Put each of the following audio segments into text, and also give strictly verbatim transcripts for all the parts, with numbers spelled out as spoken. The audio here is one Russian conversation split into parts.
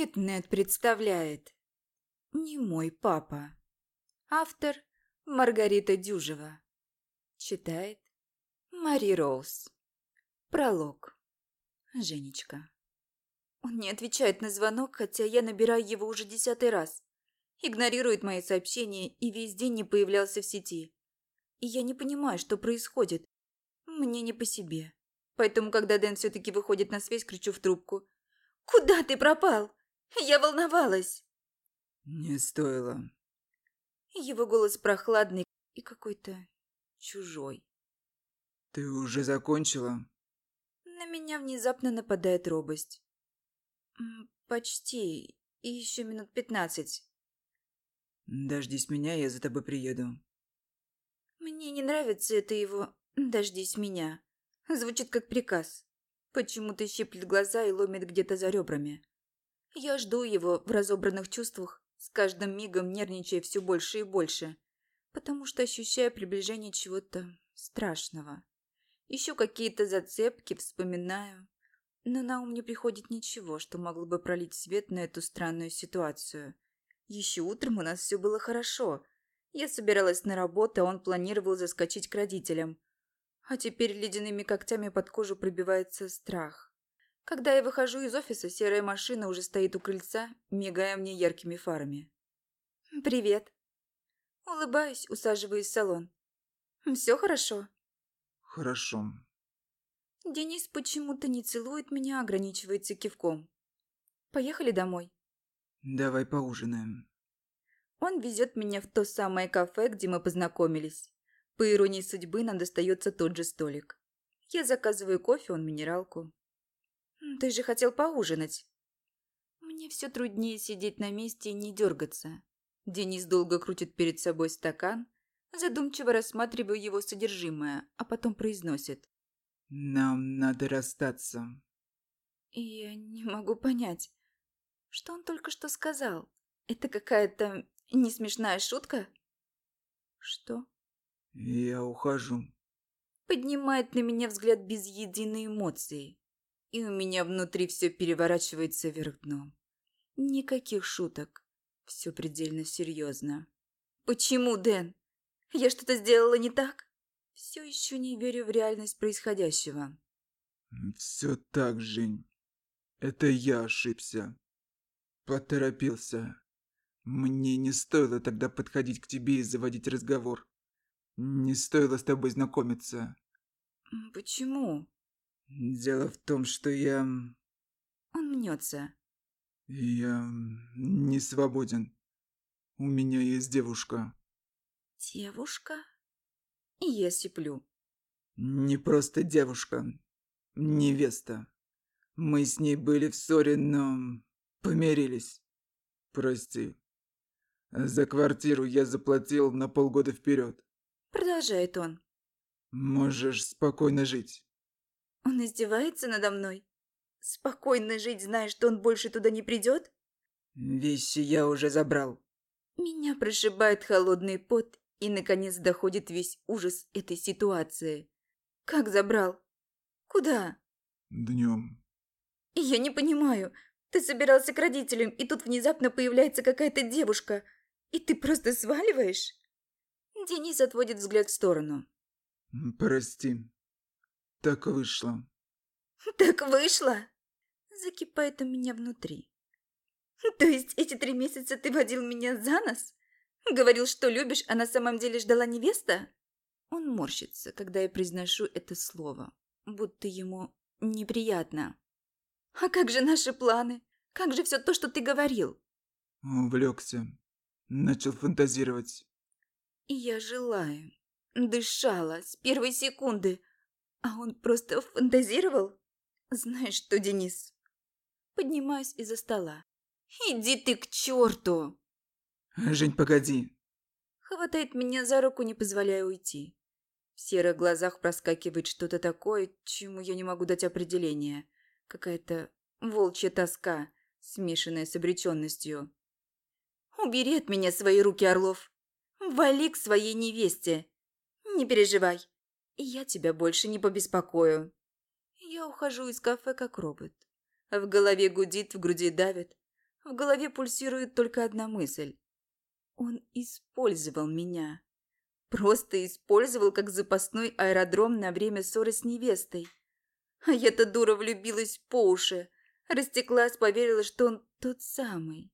Миднет представляет «Не мой папа». Автор Маргарита Дюжева. Читает Мари Роуз. Пролог. Женечка. Он не отвечает на звонок, хотя я набираю его уже десятый раз. Игнорирует мои сообщения и весь день не появлялся в сети. И я не понимаю, что происходит. Мне не по себе. Поэтому, когда Дэн все-таки выходит на связь, кричу в трубку: «Куда ты пропал? Я волновалась!» Не стоило. Его голос прохладный и какой-то чужой. Ты уже закончила? На меня внезапно нападает робость. М, Почти. И еще минут пятнадцать. Дождись меня, я за тобой приеду. Мне не нравится это его «дождись меня». Звучит как приказ. Почему-то щиплет глаза и ломит где-то за ребрами. Я жду его в разобранных чувствах, с каждым мигом нервничая все больше и больше, потому что ощущаю приближение чего-то страшного. Ищу какие-то зацепки, вспоминаю, но на ум не приходит ничего, что могло бы пролить свет на эту странную ситуацию. Еще утром у нас все было хорошо. Я собиралась на работу, а он планировал заскочить к родителям. А теперь ледяными когтями под кожу пробивается страх. Когда я выхожу из офиса, серая машина уже стоит у крыльца, мигая мне яркими фарами. «Привет». Улыбаюсь, усаживаюсь в салон. «Все хорошо?» Хорошо. Денис почему-то не целует меня, а ограничивается кивком. «Поехали домой». Давай поужинаем. Он везет меня в то самое кафе, где мы познакомились. По иронии судьбы, нам достается тот же столик. Я заказываю кофе, он минералку. «Ты же хотел поужинать». Мне все труднее сидеть на месте и не дергаться. Денис долго крутит перед собой стакан, задумчиво рассматривая его содержимое, а потом произносит: Нам надо расстаться. И я не могу понять, что он только что сказал. Это какая-то несмешная шутка? Что? Я ухожу. Поднимает на меня взгляд без единой эмоции. И у меня внутри все переворачивается вверх дном. Никаких шуток. Все предельно серьезно. Почему, Дэн? Я что-то сделала не так? Все еще не верю в реальность происходящего. Все так, Жень. Это я ошибся. Поторопился. Мне не стоило тогда подходить к тебе и заводить разговор. Не стоило с тобой знакомиться. М, Почему? Дело в том, что я... Он мнется. Я не свободен. У меня есть девушка. Девушка? И я сиплю. Не просто девушка. Невеста. Мы с ней были в ссоре, но помирились. Прости. За квартиру я заплатил на полгода вперед. Продолжает он. Можешь спокойно жить. Он издевается надо мной? Спокойно жить, зная, что он больше туда не придет? Вещи я уже забрал. Меня прошибает холодный пот, и, наконец, доходит весь ужас этой ситуации. Как забрал? Куда? Днем. И я не понимаю. Ты собирался к родителям, и тут внезапно появляется какая-то девушка, и ты просто сваливаешь? Денис отводит взгляд в сторону. Прости. Так вышло. Так вышло? Закипает у меня внутри. То есть эти три месяца ты водил меня за нос? Говорил, что любишь, а на самом деле ждала невеста? Он морщится, когда я произношу это слово, будто ему неприятно. А как же наши планы? Как же все то, что ты говорил? Увлекся. Начал фантазировать. И я желаю. Дышала с первой секунды. А он просто фантазировал? Знаешь что, Денис? Поднимаюсь из-за стола. Иди ты к черту! Жень, погоди. Хватает меня за руку, не позволяя уйти. В серых глазах проскакивает что-то такое, чему я не могу дать определения. Какая-то волчья тоска, смешанная с обреченностью. «Убери от меня свои руки, Орлов! Вали к своей невесте! Не переживай, я тебя больше не побеспокою!» Я ухожу из кафе, как робот. В голове гудит, в груди давит. В голове пульсирует только одна мысль. Он использовал меня. Просто использовал как запасной аэродром на время ссоры с невестой. А я-то дура влюбилась по уши. Растеклась, поверила, что он тот самый.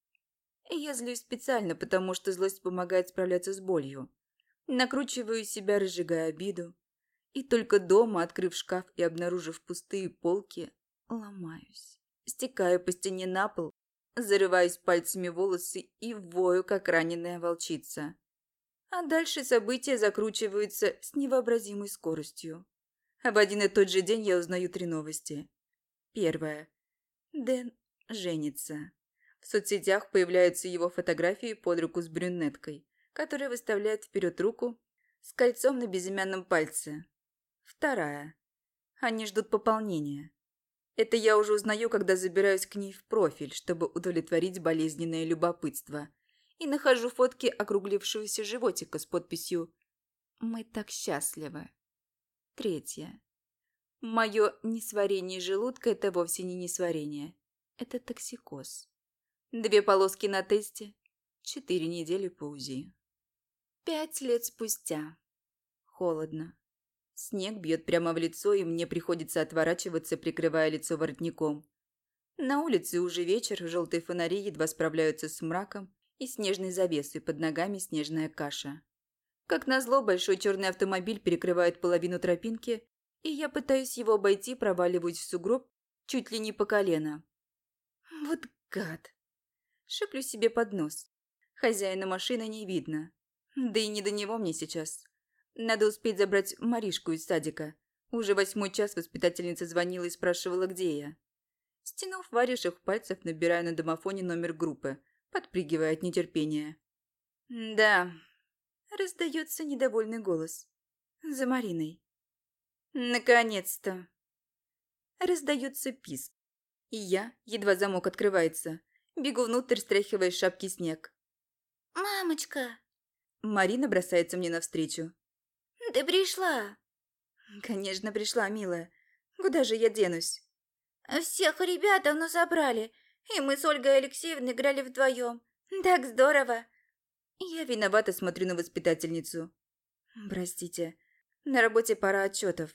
И я злюсь специально, потому что злость помогает справляться с болью. Накручиваю себя, разжигая обиду. И только дома, открыв шкаф и обнаружив пустые полки, ломаюсь. Стекаю по стене на пол, зарываюсь пальцами в волосы и вою, как раненая волчица. А дальше события закручиваются с невообразимой скоростью. А в один и тот же день я узнаю три новости. Первое. Дэн женится. В соцсетях появляются его фотографии под руку с брюнеткой, которая выставляет вперед руку с кольцом на безымянном пальце. Вторая. Они ждут пополнения. Это я уже узнаю, когда забираюсь к ней в профиль, чтобы удовлетворить болезненное любопытство. И нахожу фотки округлившегося животика с подписью «Мы так счастливы». Третье. Мое несварение желудка – это вовсе не несварение. Это токсикоз. Две полоски на тесте, четыре недели по УЗИ. Пять лет спустя. Холодно. Снег бьет прямо в лицо, и мне приходится отворачиваться, прикрывая лицо воротником. На улице уже вечер, желтые фонари едва справляются с мраком, и снежной завесой под ногами снежная каша. Как назло, большой черный автомобиль перекрывает половину тропинки, и я пытаюсь его обойти, проваливаюсь в сугроб чуть ли не по колено. Вот гад! Шиплю себе под нос. Хозяина машины не видно. Да и не до него мне сейчас. Надо успеть забрать Маришку из садика. Уже восьмой час воспитательница звонила и спрашивала, где я. Стянув варежек пальцев, набираю на домофоне номер группы, подпрыгивая от нетерпения. «Да», – раздается недовольный голос. «За Мариной». «Наконец-то!» Раздается писк. И я, едва замок открывается, бегу внутрь, стряхивая с шапки снег. «Мамочка!» Марина бросается мне навстречу. «Ты пришла?» «Конечно, пришла, милая. Куда же я денусь?» «Всех ребят давно забрали, и мы с Ольгой Алексеевной играли вдвоем. Так здорово!» Я виновато смотрю на воспитательницу. «Простите, на работе пара отчетов.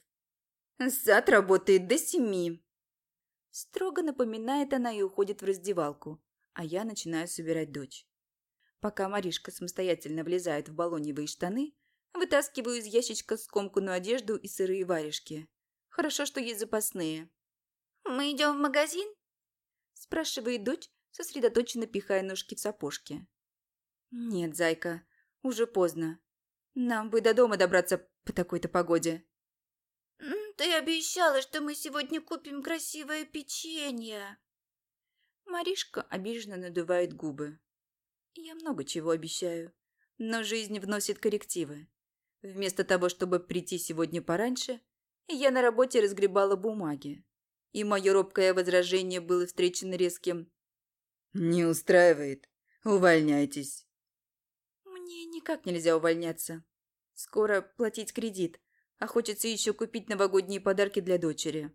Сад работает до семи». Строго напоминает она и уходит в раздевалку, а я начинаю собирать дочь. Пока Маришка самостоятельно влезает в баллоневые штаны, вытаскиваю из ящичка скомканную одежду и сырые варежки. Хорошо, что есть запасные. «Мы идем в магазин?» Спрашивает дочь, сосредоточенно пихая ножки в сапожки. «Нет, зайка, уже поздно. Нам бы до дома добраться по такой-то погоде». «Ты обещала, что мы сегодня купим красивое печенье». Маришка обиженно надувает губы. Я много чего обещаю, но жизнь вносит коррективы. Вместо того, чтобы прийти сегодня пораньше, я на работе разгребала бумаги. И мое робкое возражение было встречено резким «Не устраивает. Увольняйтесь». Мне никак нельзя увольняться. Скоро платить кредит, а хочется еще купить новогодние подарки для дочери.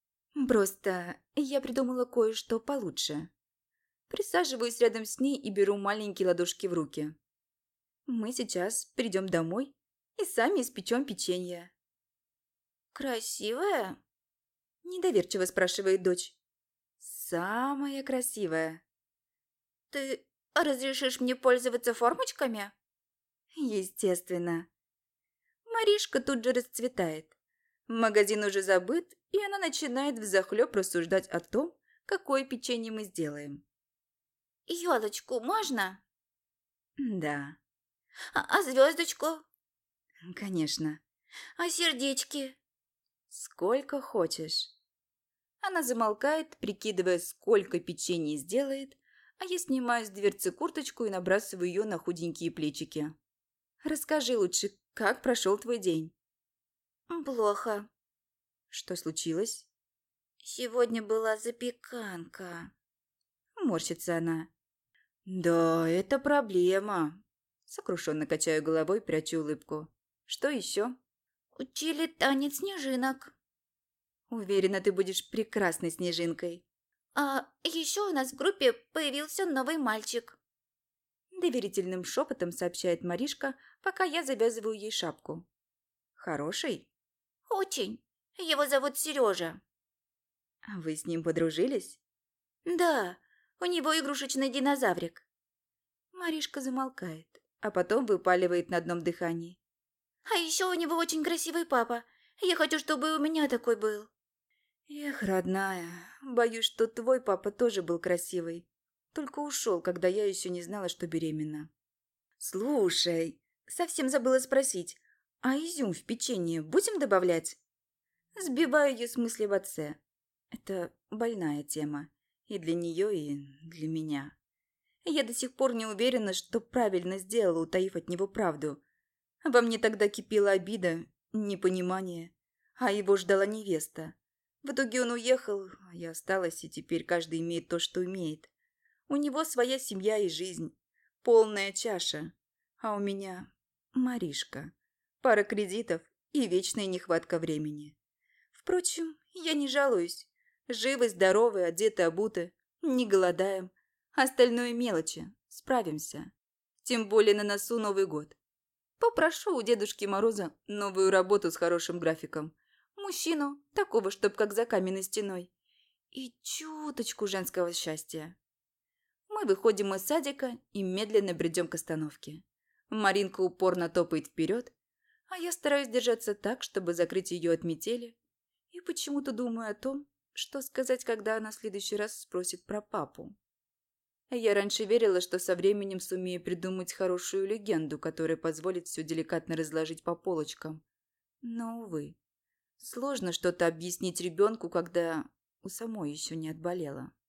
Просто я придумала кое-что получше. Присаживаюсь рядом с ней и беру маленькие ладошки в руки. Мы сейчас придем домой и сами испечем печенье. «Красивое?» – недоверчиво спрашивает дочь. «Самое красивое». «Ты разрешишь мне пользоваться формочками?» «Естественно». Маришка тут же расцветает. Магазин уже забыт, и она начинает взахлеб рассуждать о том, какое печенье мы сделаем. «Елочку можно?» «Да». «А, а звездочку?» «Конечно». «А сердечки?» «Сколько хочешь». Она замолкает, прикидывая, сколько печенья сделает, а я снимаю с дверцы курточку и набрасываю ее на худенькие плечики. «Расскажи лучше, как прошел твой день?» «Плохо». «Что случилось?» «Сегодня была запеканка». Морщится она. «Да, это проблема». Сокрушенно качаю головой, прячу улыбку. «Что еще?» «Учили танец снежинок». «Уверена, ты будешь прекрасной снежинкой». А еще у нас в группе появился новый мальчик. Доверительным шепотом сообщает Маришка, пока я завязываю ей шапку. Хороший? Очень. Его зовут Сережа. А вы с ним подружились? Да, у него игрушечный динозаврик. Маришка замолкает, а потом выпаливает на одном дыхании. А еще у него очень красивый папа. Я хочу, чтобы у меня такой был. Эх, родная, боюсь, что твой папа тоже был красивый. Только ушел, когда я еще не знала, что беременна. Слушай, совсем забыла спросить, а изюм в печенье будем добавлять? Сбиваю ее с мысли в отце. Это больная тема. И для нее, и для меня. Я до сих пор не уверена, что правильно сделала, утаив от него правду. Во мне тогда кипела обида, непонимание, а его ждала невеста. В итоге он уехал, а я осталась, и теперь каждый имеет то, что имеет. У него своя семья и жизнь, полная чаша, а у меня Маришка, пара кредитов и вечная нехватка времени. Впрочем, я не жалуюсь. Живы, здоровы, одеты, обуты, не голодаем. Остальное мелочи, справимся. Тем более на носу Новый год. Попрошу у Дедушки Мороза новую работу с хорошим графиком. Мужчину, такого, чтоб как за каменной стеной. И чуточку женского счастья. Мы выходим из садика и медленно бредем к остановке. Маринка упорно топает вперед, а я стараюсь держаться так, чтобы закрыть ее от метели. И почему-то думаю о том, что сказать, когда она в следующий раз спросит про папу. Я раньше верила, что со временем сумею придумать хорошую легенду, которая позволит все деликатно разложить по полочкам. Но, увы, сложно что-то объяснить ребенку, когда у самой еще не отболело.